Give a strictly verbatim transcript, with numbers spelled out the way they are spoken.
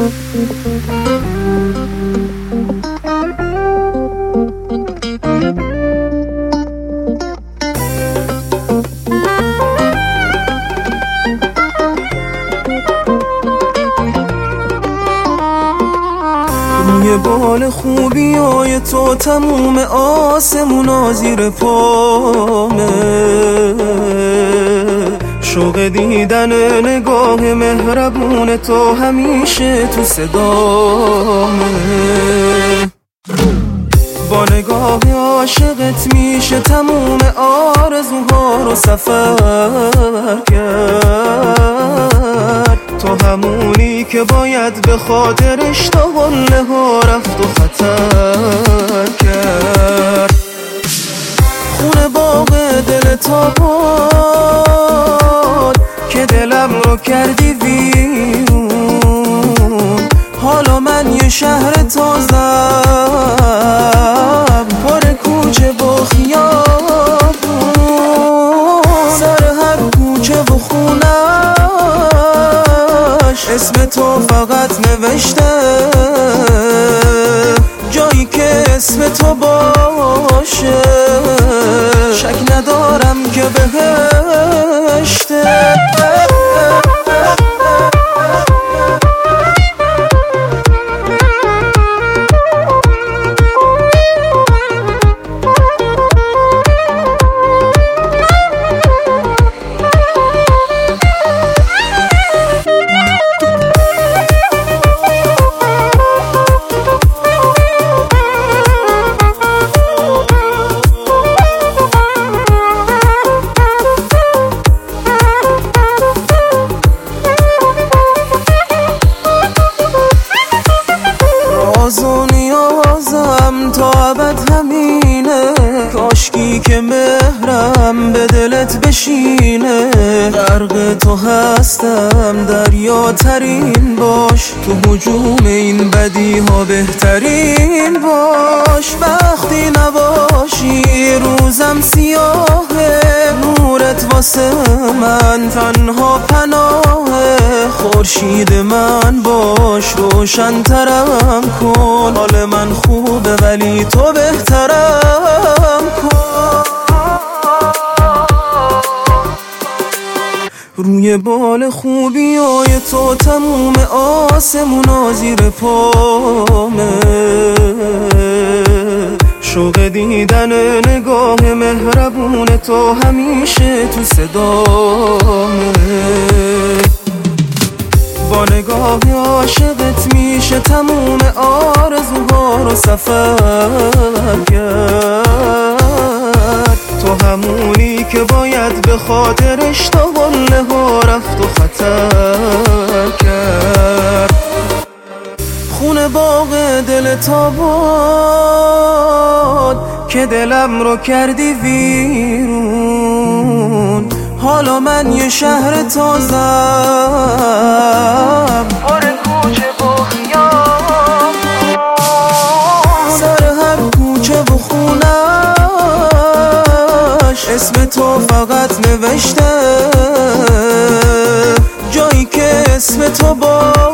روی بال خوبی های تو تموم آسمونا زیر پامه، شوق دیدن نگاه مهربون تو همیشه تو صدامه. با نگاه عاشقت میشه تموم آرزوها رو سفر کرد. تو همونی که باید به خاطرش تا قله ها رفت و خطر کرد. خونه باغ دل تا باد که دلم رو کردی ویرون. حالا من یه شهر تازم پر کوچه و خیابون، سر هر کوچه و خونش اسم تو فقط نوشته، جایی که اسم تو باشه شک ندارم که بهشته. راز و نیازم تا ابد همینه، کاشکی که مهرم به دلت بشینه. غرق تو هستم دریا ترین باش، تو هجوم این بدی ها بهترین باش. وقتی نباشی روزم سیاهه، نورت واسه من تنها پناهه. خورشید من باش روشن ترم کن، حال من خوبه ولی تو بهترم کن. روی بال خوبی های تو تموم آسمونا زیر پامه، شوق دیدن نگاه مهربون تو همیشه تو صدامه. با نگاه عاشقت میشه تموم آرزوها رو سفر کرد. تو همونی که باید به خاطرش تا قله ها رفت و خطر کرد. خونه باغ دل تا باد که دلم رو کردی ویرون. حالا من یه شهر تازم پر کوچه و خیابون، سر هر کوچه و خونش اسم تو فقط نوشته، جایی که اسم تو با